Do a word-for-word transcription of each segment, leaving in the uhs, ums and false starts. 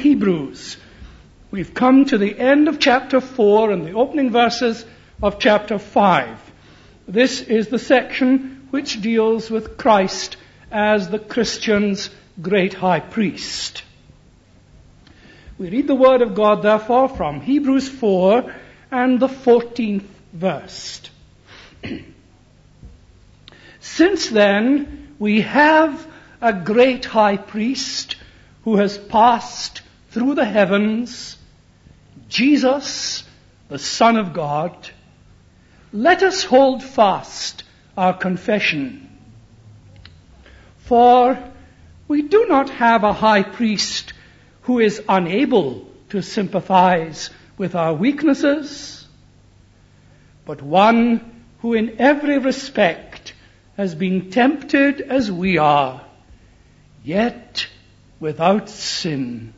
Hebrews. We've come to the end of chapter four and the opening verses of chapter five. This is the section which deals with Christ as the Christian's great high priest. We read the word of God, therefore, from Hebrews four and the fourteenth verse. Since then, we have a great high priest who has passed through the heavens, Jesus, the Son of God. Let us hold fast our confession. For we do not have a high priest who is unable to sympathize with our weaknesses, but one who in every respect has been tempted as we are, yet without sin.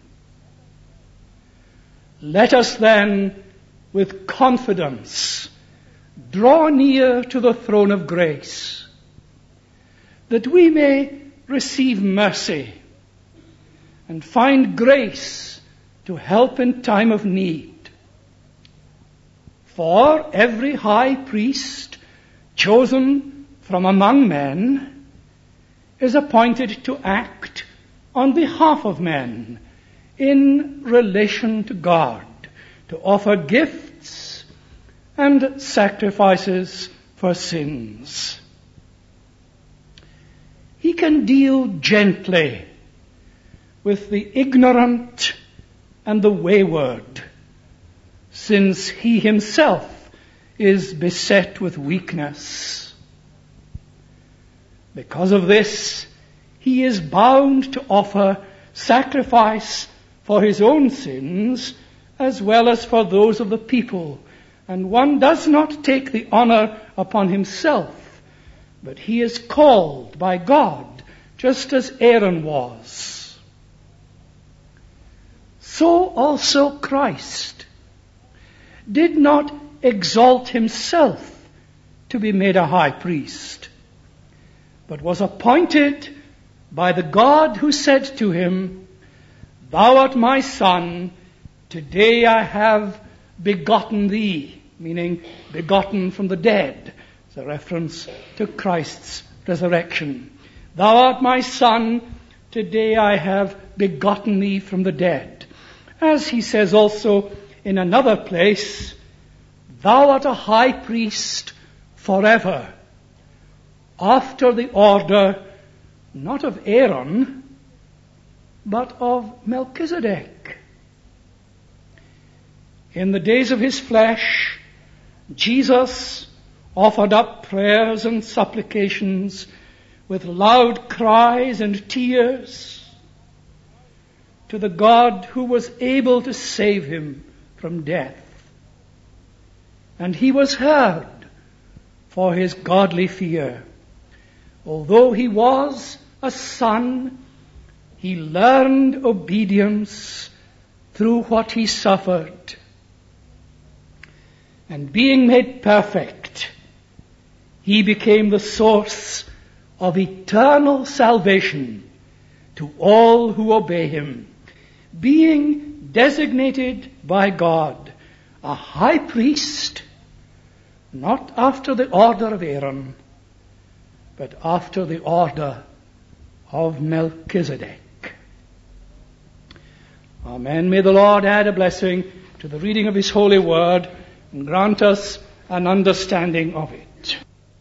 Let us then, with confidence, draw near to the throne of grace, that we may receive mercy and find grace to help in time of need. For every high priest chosen from among men is appointed to act on behalf of men in relation to God, to offer gifts and sacrifices for sins. He can deal gently with the ignorant and the wayward, since he himself is beset with weakness. Because of this, he is bound to offer sacrifice for his own sins as well as for those of the people. And one does not take the honor upon himself, but he is called by God, just as Aaron was. So also Christ did not exalt himself to be made a high priest, but was appointed by the God who said to him, "Thou art my son, today I have begotten thee," meaning begotten from the dead. It's a reference to Christ's resurrection. "Thou art my son, today I have begotten thee from the dead." As he says also in another place, "Thou art a high priest forever, after the order not of Aaron, but of Melchizedek." In the days of his flesh, Jesus offered up prayers and supplications with loud cries and tears to the God who was able to save him from death. And he was heard for his godly fear. Although he was a son, he learned obedience through what he suffered. And being made perfect, he became the source of eternal salvation to all who obey him, being designated by God a high priest, not after the order of Aaron, but after the order of Melchizedek. Amen. May the Lord add a blessing to the reading of his holy word and grant us an understanding of it.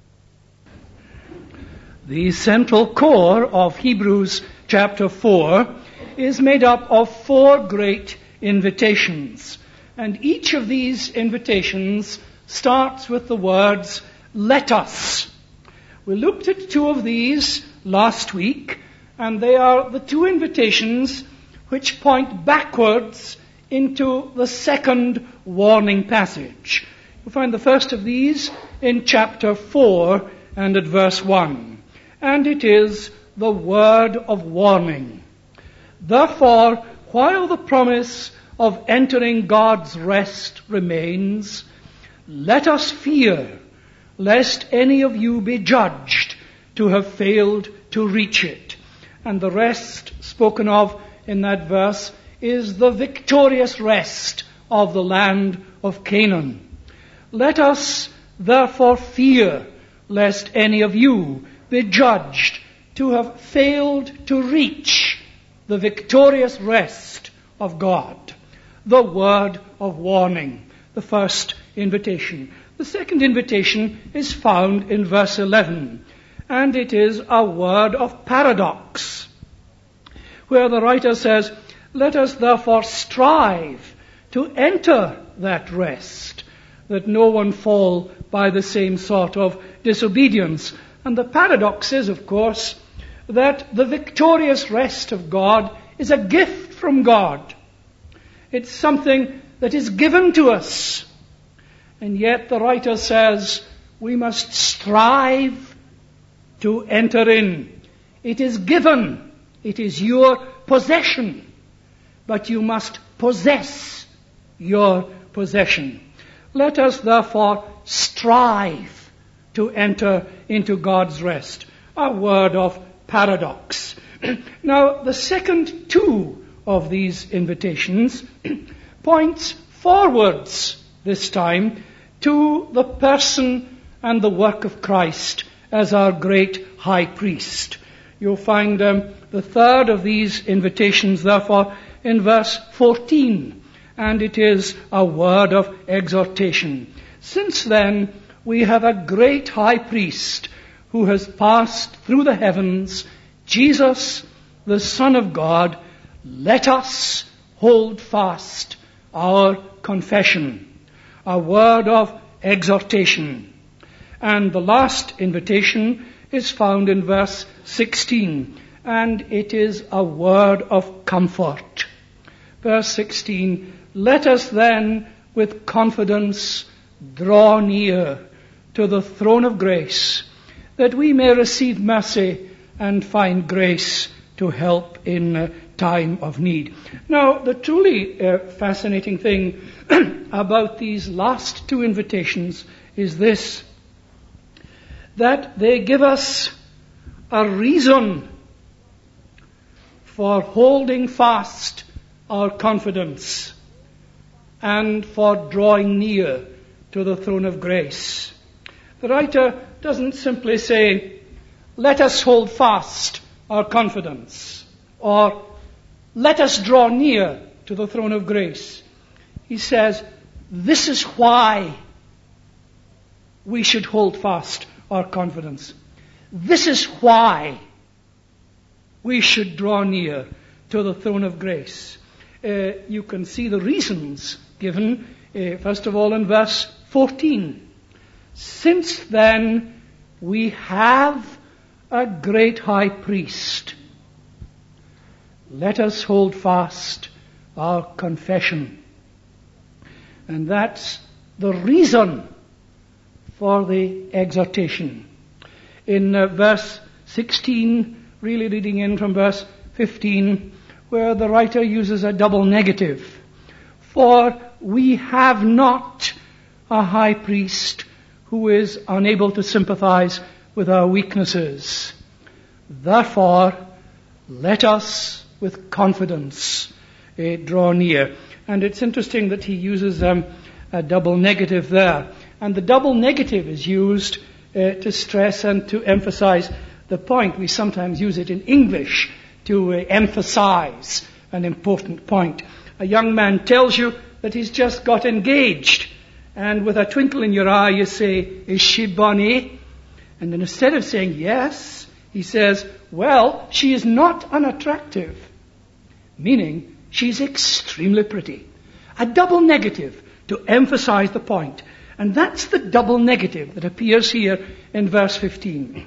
The central core of Hebrews chapter four is made up of four great invitations. And each of these invitations starts with the words, "Let us." We looked at two of these last week, and they are the two invitations which point backwards into the second warning passage. You'll find the first of these in chapter four and at verse one. And it is the word of warning. "Therefore, while the promise of entering God's rest remains, let us fear, lest any of you be judged to have failed to reach it." And the rest spoken of in that verse is the victorious rest of the land of Canaan. Let us therefore fear lest any of you be judged to have failed to reach the victorious rest of God. The word of warning, the first invitation. The second invitation is found in verse eleven, and it is a word of paradox, where the writer says, let us therefore strive to enter that rest, that no one fall by the same sort of disobedience. And the paradox is, of course, that the victorious rest of God is a gift from God. It's something that is given to us. And yet the writer says we must strive to enter in. It is given. It is your possession. But you must possess your possession. Let us therefore strive to enter into God's rest. A word of paradox. Now, the second two of these invitations points forwards this time to the person and the work of Christ as our great high priest. You'll find um, the third of these invitations, therefore, in verse fourteen, and it is a word of exhortation. Since then, we have a great high priest who has passed through the heavens, Jesus, the Son of God. Let us hold fast our confession, a word of exhortation. And the last invitation is found in verse sixteen, and it is a word of comfort. Verse sixteen, let us then with confidence draw near to the throne of grace, that we may receive mercy and find grace to help in uh, time of need. Now, the truly uh, fascinating thing about these last two invitations is this, that they give us a reason for holding fast our confidence and for drawing near to the throne of grace. The writer doesn't simply say, let us hold fast our confidence, or let us draw near to the throne of grace. He says, this is why we should hold fast our confidence. This is why we should draw near to the throne of grace. Uh, you can see the reasons given, uh, first of all, in verse fourteen. Since then, we have a great high priest. Let us hold fast our confession. And that's the reason for the exhortation. In uh, verse sixteen, really reading in from verse fifteen, where the writer uses a double negative. For we have not a high priest who is unable to sympathize with our weaknesses. Therefore, let us with confidence uh, draw near. And it's interesting that he uses um, a double negative there. And the double negative is used uh, to stress and to emphasize the point. We sometimes use it in English to uh, emphasize an important point. A young man tells you that he's just got engaged, and with a twinkle in your eye you say, is she bonnie? And then instead of saying yes, he says, well, she is not unattractive, meaning she's extremely pretty. A double negative to emphasize the point. And that's the double negative that appears here in verse fifteen.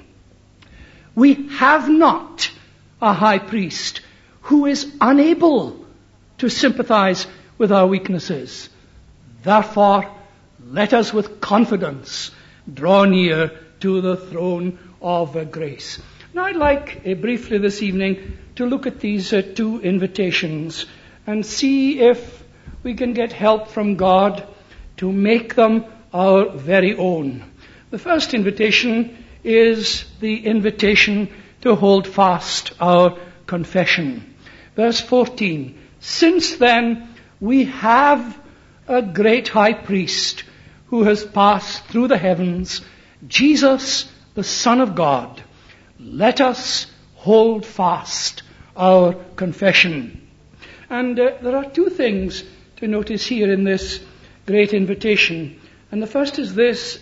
We have not a high priest who is unable to sympathize with our weaknesses. Therefore, let us with confidence draw near to the throne of uh, grace. Now, I'd like uh, briefly this evening to look at these uh, two invitations and see if we can get help from God to make them our very own. The first invitation is the invitation to hold fast our confession. Verse fourteen, Since then, we have a great high priest who has passed through the heavens, Jesus, the Son of God. Let us hold fast our confession. And uh, there are two things to notice here in this great invitation. And the first is this.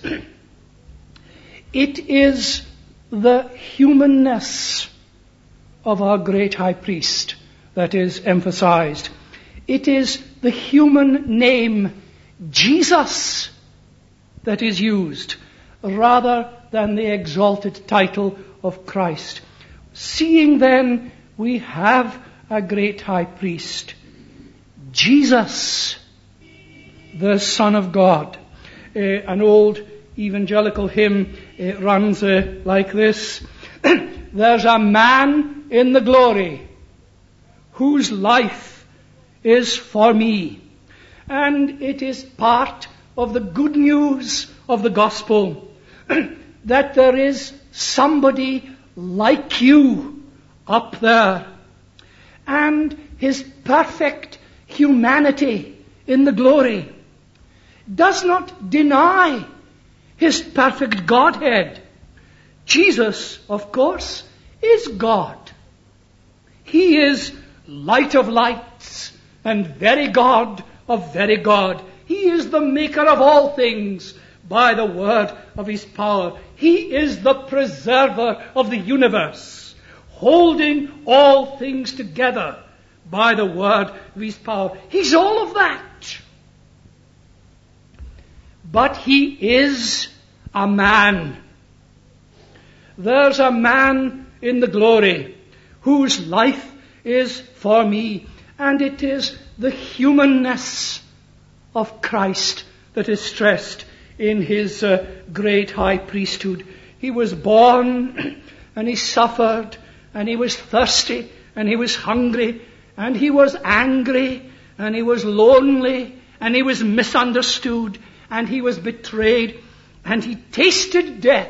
It is the humanness of our great high priest that is emphasized. It is the human name, Jesus, that is used, rather than the exalted title of Christ. Seeing then we have a great high priest, Jesus, the Son of God. Uh, an old evangelical hymn uh, runs uh, like this. There's a man in the glory whose life is for me. And it is part of the good news of the gospel that there is somebody like you up there. And his perfect humanity in the glory does not deny his perfect Godhead. Jesus, of course, is God. He is light of lights and very God of very God. He is the maker of all things by the word of his power. He is the preserver of the universe, holding all things together by the word of his power. He's all of that. But he is a man. There's a man in the glory whose life is for me. And it is the humanness of Christ that is stressed in his uh, great high priesthood. He was born and he suffered and he was thirsty and he was hungry and he was angry and he was lonely and he was misunderstood and he was betrayed and he tasted death.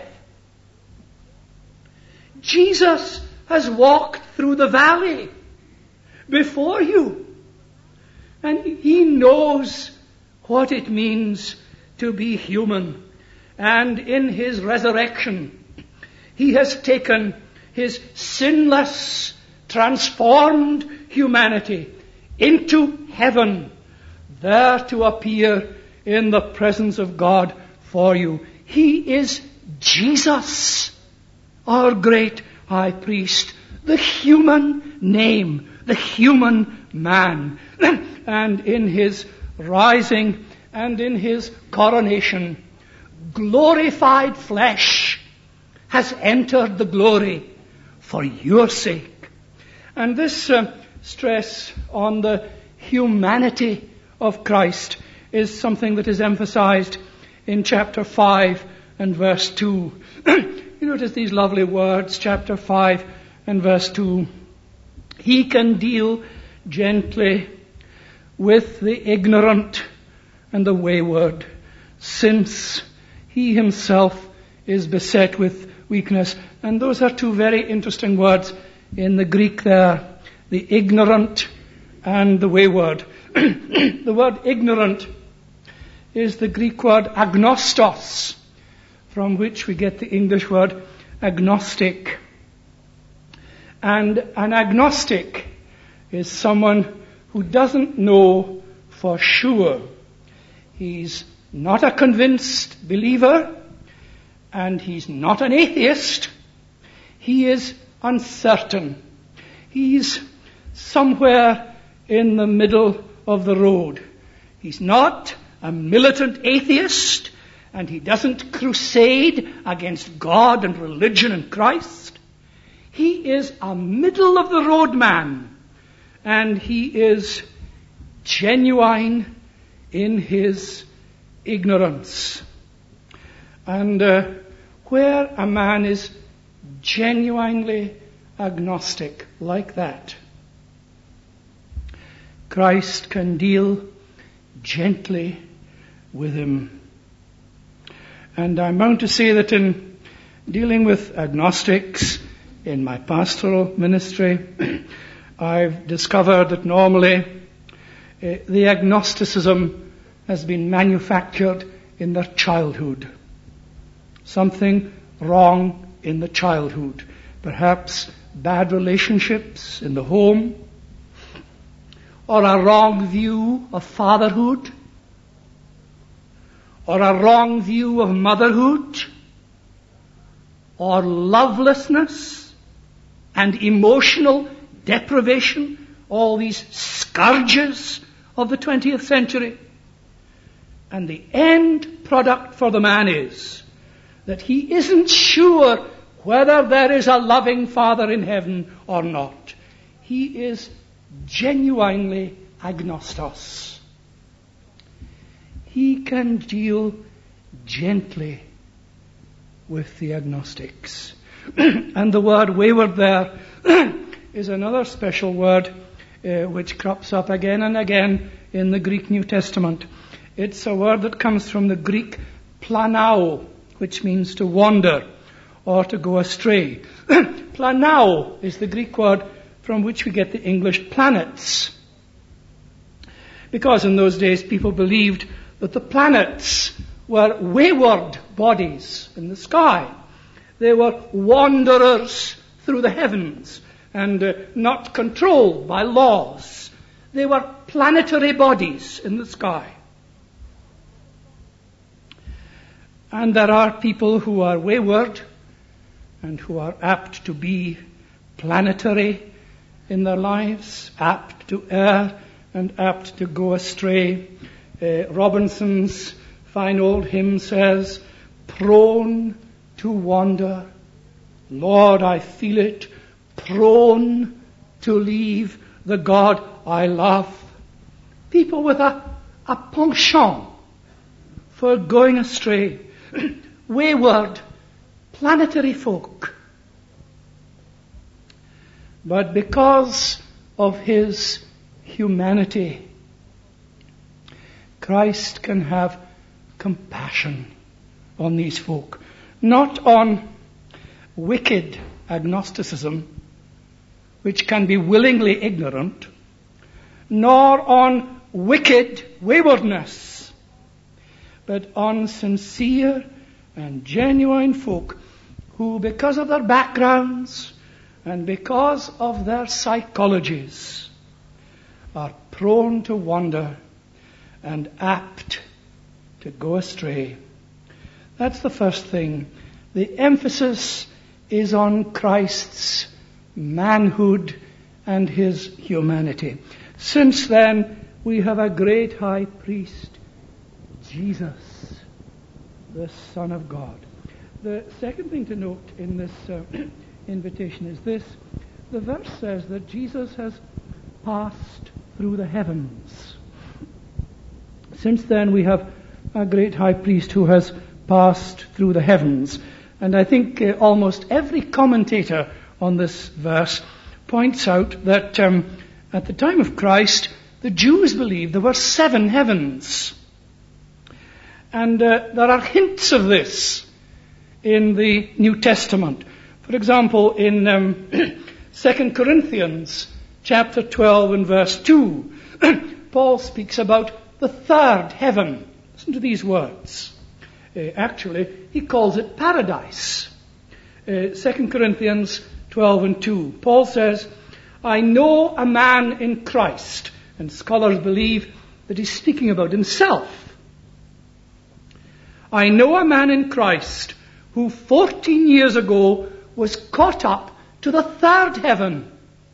Jesus has walked through the valley before you, and he knows what it means to be human. And in his resurrection, he has taken his sinless, transformed humanity into heaven, there to appear in the presence of God for you. He is Jesus, our great high priest, the human name, the human man. And in his rising and in his coronation, glorified flesh has entered the glory for your sake. And this uh, stress on the humanity of Christ is something that is emphasized in chapter five and verse two. You notice these lovely words, chapter five and verse two. He can deal gently with the ignorant and the wayward, since he himself is beset with weakness. And those are two very interesting words in the Greek there, the ignorant and the wayward. The word ignorant is the Greek word agnostos, from which we get the English word agnostic. And an agnostic is someone who doesn't know for sure. He's not a convinced believer, and he's not an atheist. He is uncertain. He's somewhere in the middle of the road. He's not a militant atheist, and he doesn't crusade against God and religion and Christ. He is a middle of the road man, and he is genuine in his ignorance. And uh, where a man is genuinely agnostic like that, Christ can deal gently with him. And I'm bound to say that in dealing with agnostics in my pastoral ministry, I've discovered that normally uh, the agnosticism has been manufactured in their childhood. Something wrong in the childhood. Perhaps bad relationships in the home, or a wrong view of fatherhood, or a wrong view of motherhood, or lovelessness and emotional deprivation, all these scourges of the twentieth century. And the end product for the man is that he isn't sure whether there is a loving Father in heaven or not. He is genuinely agnostos. He can deal gently with the agnostics. And the word wayward there is another special word uh, which crops up again and again in the Greek New Testament. It's a word that comes from the Greek planao, which means to wander or to go astray. Planao is the Greek word from which we get the English planets. Because in those days people believed that the planets were wayward bodies in the sky. They were wanderers through the heavens and uh, not controlled by laws. They were planetary bodies in the sky. And there are people who are wayward and who are apt to be planetary in their lives, apt to err and apt to go astray. Uh, Robinson's fine old hymn says, prone to wander, Lord, I feel it, prone to leave the God I love. People with a, a penchant for going astray, wayward, planetary folk. But because of his humanity, Christ can have compassion on these folk. Not on wicked agnosticism, which can be willingly ignorant, nor on wicked waywardness, but on sincere and genuine folk who, because of their backgrounds and because of their psychologies, are prone to wander and apt to go astray. That's the first thing. The emphasis is on Christ's manhood and his humanity. Since then, we have a great high priest, Jesus, the Son of God. The second thing to note in this uh, invitation is this. The verse says that Jesus has passed through the heavens. Since then, we have a great high priest who has passed through the heavens. And I think uh, almost every commentator on this verse points out that um, at the time of Christ, the Jews believed there were seven heavens. And uh, there are hints of this in the New Testament. For example, in um, Second Corinthians chapter twelve and verse two, Paul speaks about the third heaven. Listen to these words. Uh, actually, he calls it paradise. Uh, Second Corinthians twelve and two. Paul says, I know a man in Christ. And scholars believe that he's speaking about himself. I know a man in Christ who fourteen years ago was caught up to the third heaven.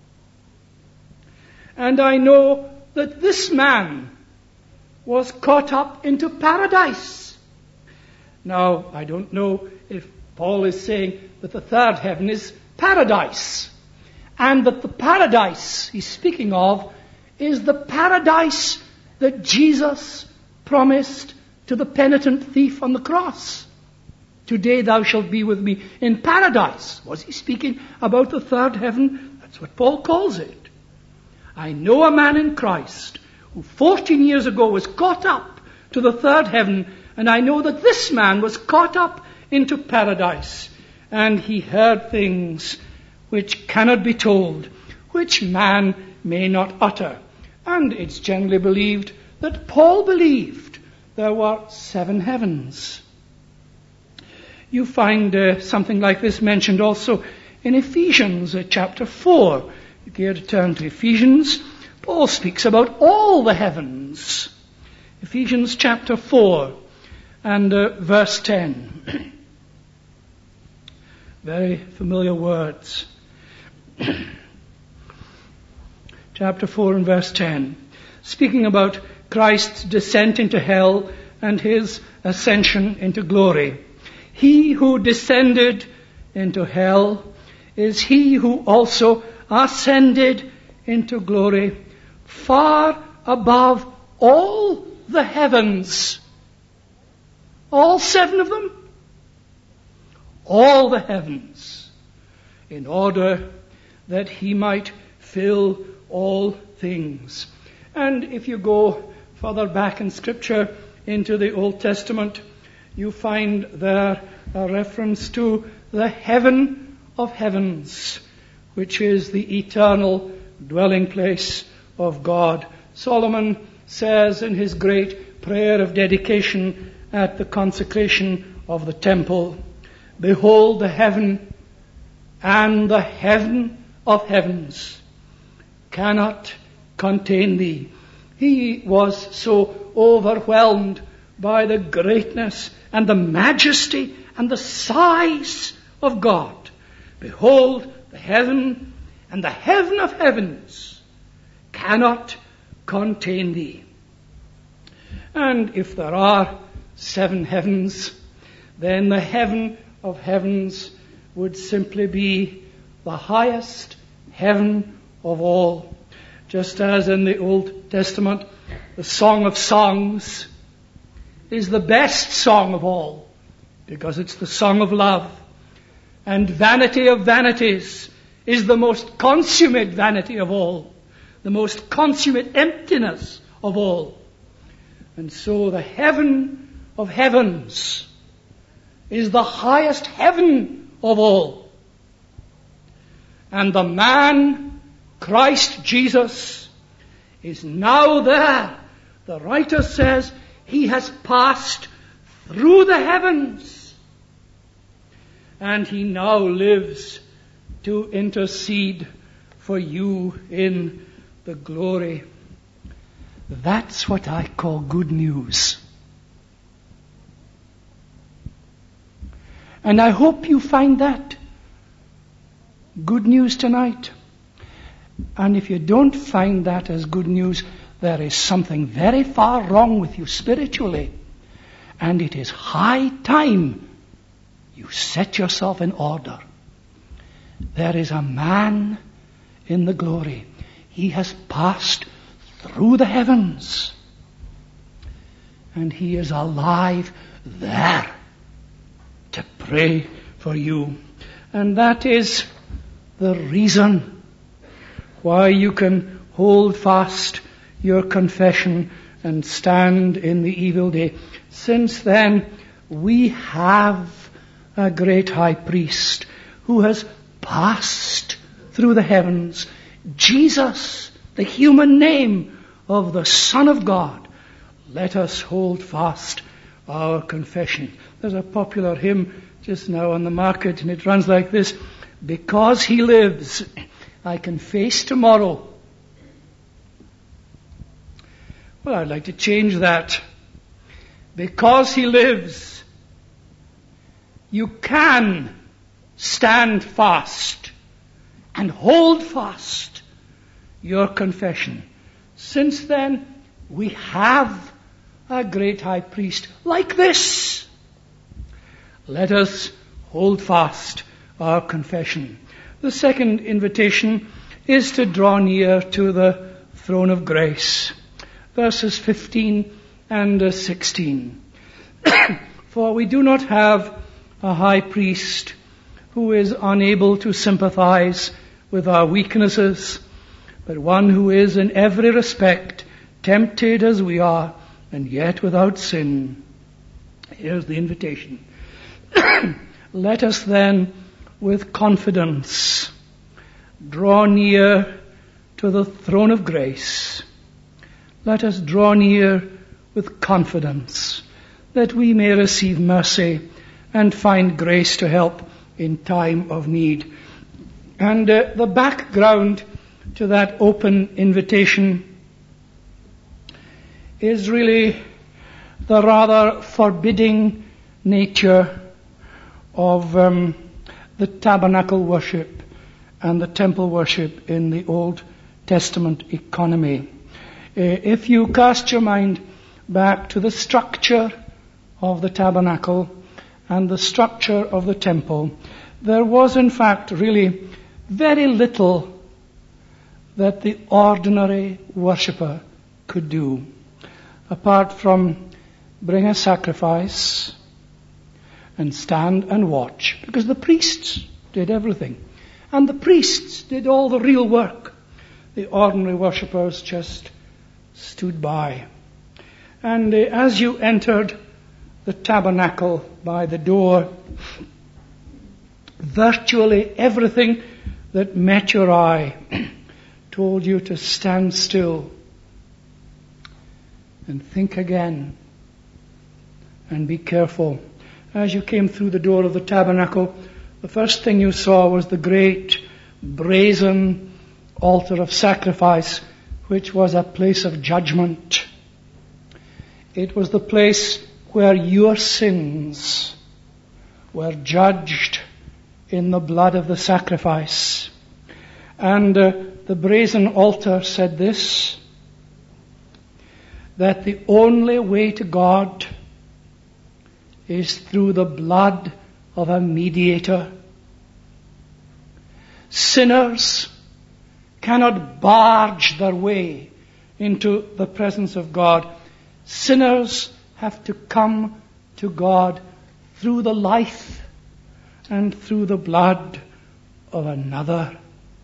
And I know that this man was caught up into paradise. Now, I don't know if Paul is saying that the third heaven is paradise, and that the paradise he's speaking of is the paradise that Jesus promised to the penitent thief on the cross. Today thou shalt be with me in paradise. Was he speaking about the third heaven? That's what Paul calls it. I know a man in Christ who fourteen years ago was caught up to the third heaven, and I know that this man was caught up into paradise, and he heard things which cannot be told, which man may not utter. And it's generally believed that Paul believed there were seven heavens. You find uh, something like this mentioned also in Ephesians uh, chapter four. If you care to turn to Ephesians, Paul speaks about all the heavens. Ephesians chapter four and uh, verse ten. Very familiar words. Chapter four and verse ten. Speaking about Christ's descent into hell and his ascension into glory. He who descended into hell is he who also ascended into glory far above all the heavens. All seven of them? All the heavens, in order that he might fill all things. And if you go further back in Scripture into the Old Testament, you find there a reference to the heaven of heavens, which is the eternal dwelling place of God. Solomon says in his great prayer of dedication at the consecration of the temple, "Behold the heaven and the heaven of heavens cannot contain thee." He was so overwhelmed by the greatness and the majesty and the size of God. Behold, the heaven and the heaven of heavens cannot contain thee. And if there are seven heavens, then the heaven of heavens would simply be the highest heaven of all. Just as in the Old Testament, the Song of Songs is the best song of all, because it's the song of love. And Vanity of Vanities is the most consummate vanity of all, the most consummate emptiness of all. And so the heaven of heavens is the highest heaven of all. And the man, Christ Jesus, is now there. The writer says he has passed through the heavens, and he now lives to intercede for you in the glory. That's what I call good news. And I hope you find that good news tonight. And if you don't find that as good news, there is something very far wrong with you spiritually. And it is high time you set yourself in order. There is a man in the glory. He has passed through the heavens. And he is alive there to pray for you. And that is the reason why you can hold fast your confession and stand in the evil day. Since then, we have a great high priest who has passed through the heavens, Jesus, the human name of the Son of God. Let us hold fast our confession. There's a popular hymn just now on the market, and it runs like this: because he lives, I can face tomorrow. Well, I'd like to change that. Because he lives, you can stand fast and hold fast your confession. Since then, we have a great high priest like this. Let us hold fast our confession. The second invitation is to draw near to the throne of grace. Verses fifteen and sixteen. For we do not have a high priest who is unable to sympathize with our weaknesses, but one who is in every respect tempted as we are, and yet without sin. Here's the invitation. Let us then, with confidence, draw near to the throne of grace, let us draw near with confidence, that we may receive mercy and find grace to help in time of need. And uh, the background to that open invitation is really the rather forbidding nature of um, the tabernacle worship and the temple worship in the Old Testament economy. Uh, if you cast your mind back to the structure of the tabernacle and the structure of the temple, there was in fact really very little that the ordinary worshipper could do, apart from bring a sacrifice and stand and watch, because the priests did everything. And the priests did all the real work. The ordinary worshippers just stood by. And uh, as you entered the tabernacle by the door, virtually everything that met your eye told you to stand still and think again and be careful. As you came through the door of the tabernacle, the first thing you saw was the great brazen altar of sacrifice, which was a place of judgment. It was the place where your sins were judged in the blood of the sacrifice. And uh, the brazen altar said this, that the only way to God is through the blood of a mediator. Sinners cannot barge their way into the presence of God. Sinners have to come to God through the life and through the blood of another.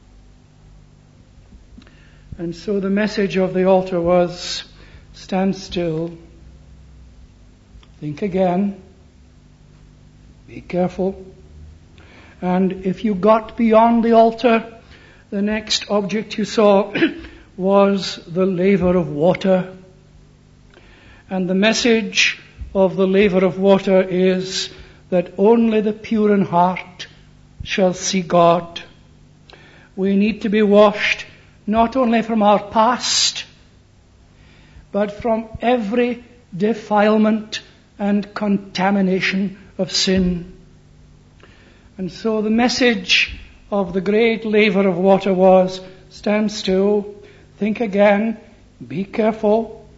And so the message of the altar was, stand still, think again, be careful. And if you got beyond the altar, the next object you saw was the laver of water. And the message of the laver of water is that only the pure in heart shall see God. We need to be washed not only from our past, but from every defilement and contamination of sin. And so the message of the great laver of water was, stand still, think again, be careful.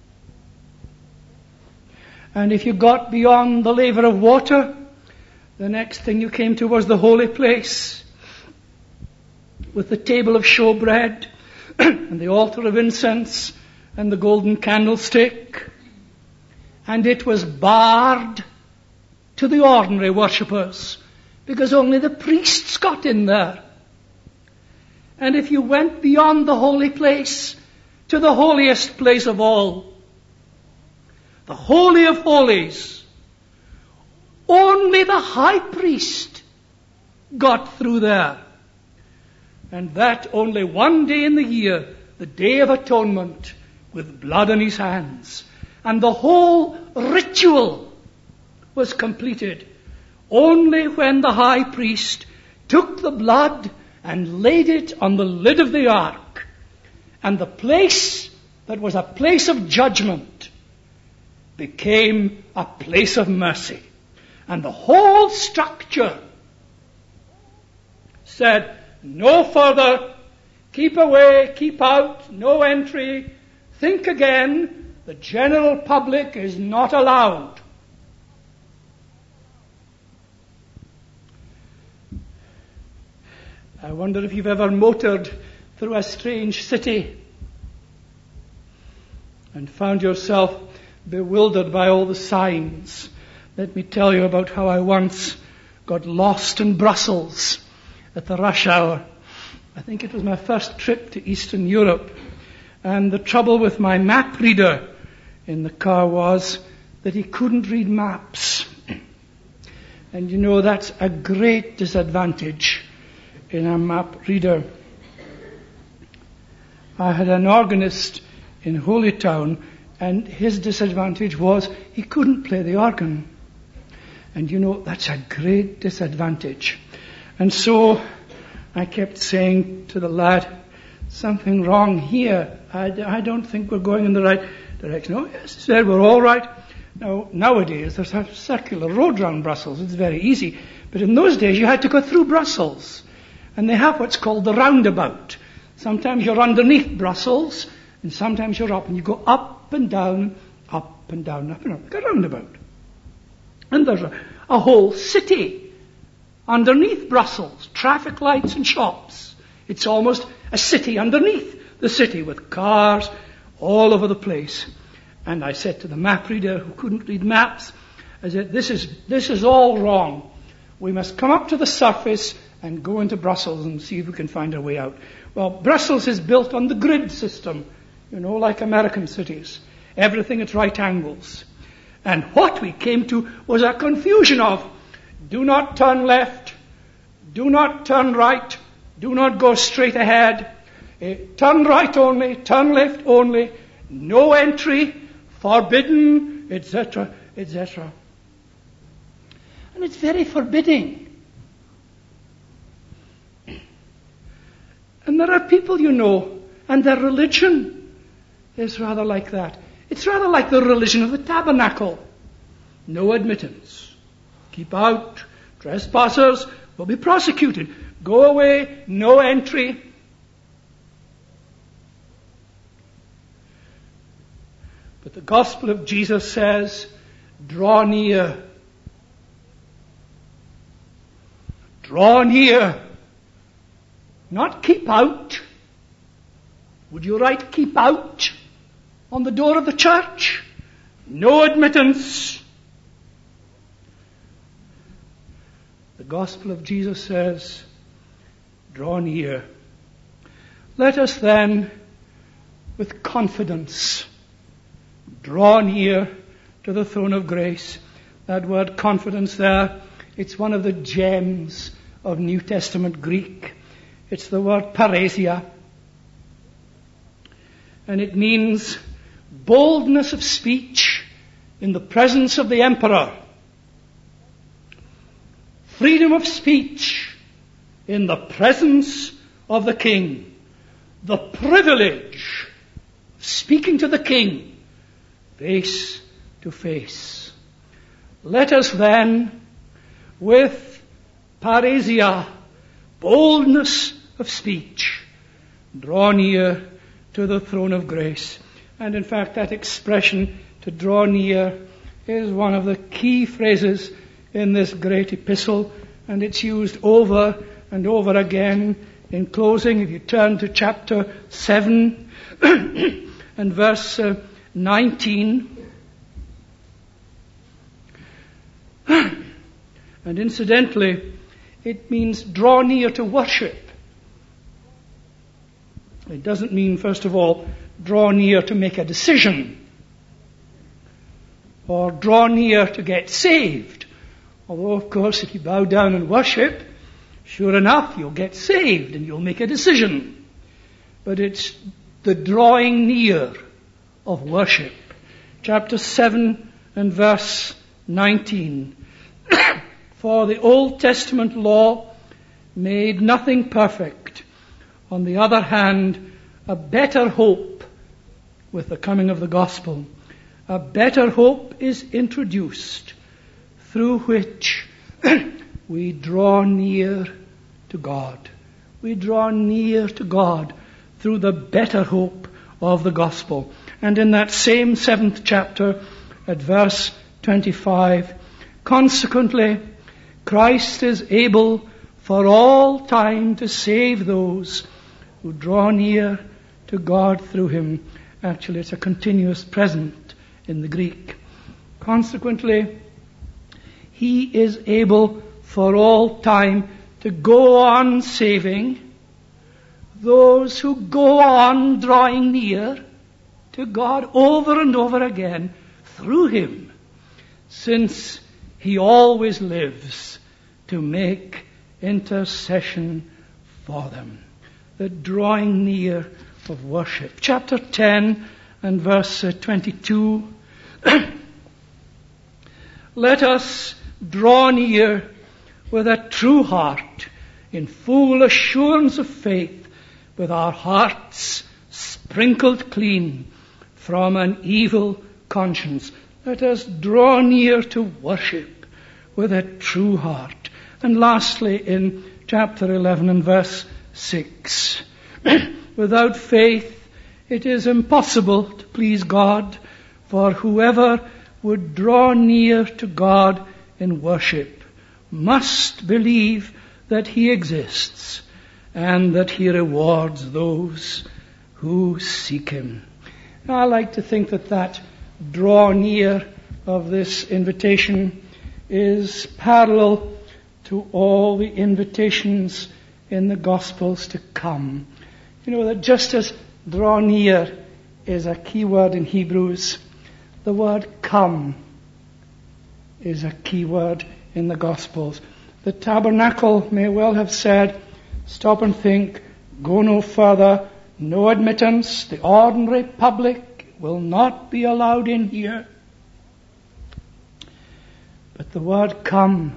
And if you got beyond the laver of water, the next thing you came to was the holy place, with the table of showbread and the altar of incense and the golden candlestick. And it was barred to the ordinary worshippers, because only the priests got in there. And if you went beyond the holy place to the holiest place of all, the Holy of Holies, only the high priest got through there. And that only one day in the year, the Day of Atonement, with blood on his hands. And the whole ritual was completed only when the high priest took the blood and laid it on the lid of the ark. And the place that was a place of judgment became a place of mercy. And the whole structure said, no further, keep away, keep out, no entry, think again, the general public is not allowed. I wonder if you've ever motored through a strange city and found yourself bewildered by all the signs. Let me tell you about how I once got lost in Brussels at the rush hour. I think it was my first trip to Eastern Europe. And the trouble with my map reader in the car was that he couldn't read maps. And you know, that's a great disadvantage in a map reader. I had an organist in Holytown, and his disadvantage was he couldn't play the organ. And you know, that's a great disadvantage. And so I kept saying to the lad, something wrong here. I, I don't think we're going in the right direction. Oh, yes, he said, we're all right. Now, nowadays, there's a circular road around Brussels. It's very easy. But in those days, you had to go through Brussels. And they have what's called the roundabout. Sometimes you're underneath Brussels, and sometimes you're up. And you go up and down, up and down, up and up, like a roundabout. And there's a, a whole city underneath Brussels, traffic lights and shops. It's almost a city underneath the city with cars all over the place. And I said to the map reader who couldn't read maps, I said, this is, this is all wrong. We must come up to the surface and go into Brussels and see if we can find our way out. Well, Brussels is built on the grid system, you know, like American cities. Everything at right angles. And what we came to was a confusion of, do not turn left, do not turn right, do not go straight ahead, uh, turn right only, turn left only, no entry, forbidden, et cetera, et cetera. And it's very forbidding. And there are people, you know, and their religion is rather like that. It's rather like the religion of the tabernacle. No admittance. Keep out. Trespassers will be prosecuted. Go away. No entry. But the gospel of Jesus says, draw near. Draw near. Not keep out. Would you write keep out on the door of the church? No admittance. The gospel of Jesus says, draw near. Let us then, with confidence, draw near to the throne of grace. That word confidence there, it's one of the gems of New Testament Greek. It's the word paresia. And it means boldness of speech in the presence of the emperor. Freedom of speech in the presence of the king. The privilege of speaking to the king face to face. Let us then, with paresia, boldness of speech, draw near to the throne of grace. And in fact, that expression, to draw near, is one of the key phrases in this great epistle, and it's used over and over again. In closing, if you turn to chapter seven and verse uh, nineteen, and incidentally, it means draw near to worship. It doesn't mean, first of all, draw near to make a decision, or draw near to get saved. Although, of course, if you bow down and worship, sure enough, you'll get saved and you'll make a decision. But it's the drawing near of worship. Chapter seven and verse nineteen. For the Old Testament law made nothing perfect. On the other hand, a better hope with the coming of the gospel. A better hope is introduced, through which we draw near to God. We draw near to God through the better hope of the gospel. And in that same seventh chapter, at verse twenty-five, consequently, Christ is able for all time to save those who draw near to God through him. Actually, it's a continuous present in the Greek. Consequently, he is able for all time to go on saving those who go on drawing near to God over and over again through him, since he always lives to make intercession for them. The drawing near of worship. Chapter ten and verse uh, twenty-two. Let us draw near with a true heart, in full assurance of faith, with our hearts sprinkled clean from an evil conscience. Let us draw near to worship with a true heart. And lastly, in chapter eleven and verse six, without faith it is impossible to please God, for whoever would draw near to God in worship must believe that He exists and that He rewards those who seek Him. I like to think that that draw near of this invitation is parallel to all the invitations in the Gospels to come. You know that just as draw near is a key word in Hebrews, the word come is a key word in the Gospels. The tabernacle may well have said, stop and think, go no further, no admittance, the ordinary public will not be allowed in here. But the word come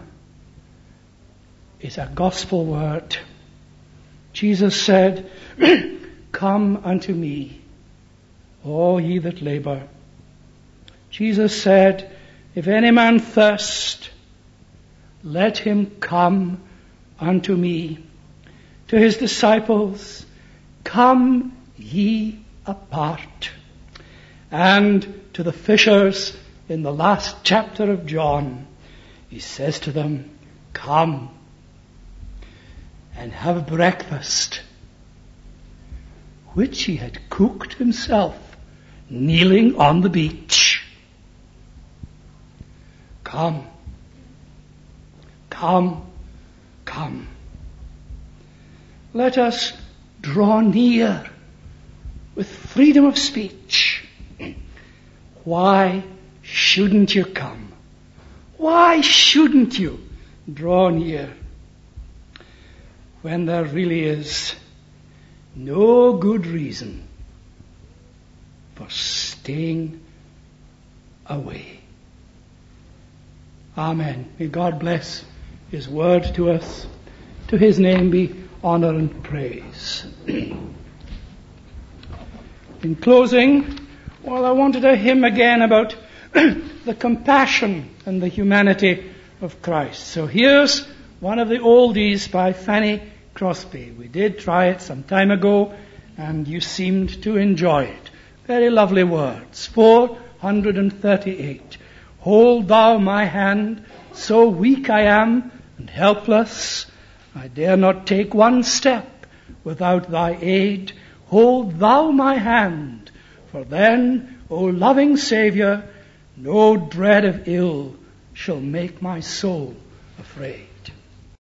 is a gospel word. Jesus said, come unto me, all ye that labor. Jesus said, if any man thirst, let him come unto me. To his disciples, come ye apart. And to the fishers in the last chapter of John, he says to them, come and have breakfast, which he had cooked himself, kneeling on the beach. Come, come, come. Let us draw near with freedom of speech. Why shouldn't you come? Why shouldn't you draw near when there really is no good reason for staying away? Amen. May God bless His word to us. To His name be honor and praise. In closing, well, I wanted a hymn again about the compassion and the humanity of Christ. So here's one of the oldies by Fanny Crosby. We did try it some time ago, and you seemed to enjoy it. Very lovely words. four hundred thirty-eight. Hold thou my hand, so weak I am and helpless, I dare not take one step without thy aid. Hold thou my hand, for then, O loving Saviour, no dread of ill shall make my soul afraid.